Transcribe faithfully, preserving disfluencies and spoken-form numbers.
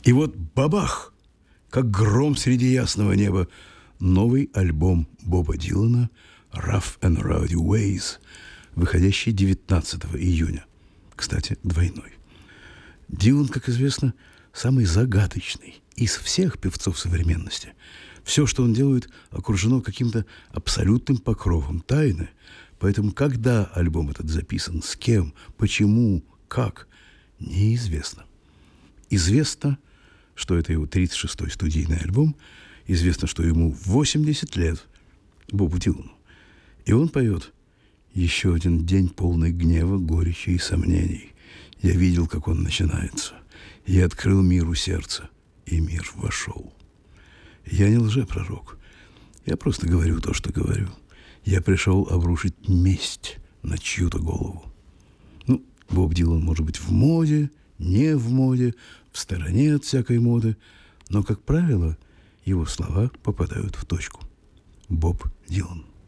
И вот бабах, как гром среди ясного неба, новый альбом Боба Дилана «Rough and Rowdy Ways», выходящий девятнадцатого июня. Кстати, двойной. Дилан, как известно, самый загадочный из всех певцов современности. Все, что он делает, окружено каким-то абсолютным покровом тайны. Поэтому, когда альбом этот записан, с кем, почему, как, неизвестно. Известно, что это его тридцать шестой студийный альбом. Известно, что ему восемьдесят лет, Бобу Дилану. И он поет: «Еще один день, полный гнева, горечи и сомнений. Я видел, как он начинается. Я открыл миру сердце, и мир вошел. Я не лжепророк. Я просто говорю то, что говорю. Я пришел обрушить месть на чью-то голову». Ну, Боб Дилан может быть в моде, не в моде, в стороне от всякой моды, но, как правило, его слова попадают в точку. Боб Дилан.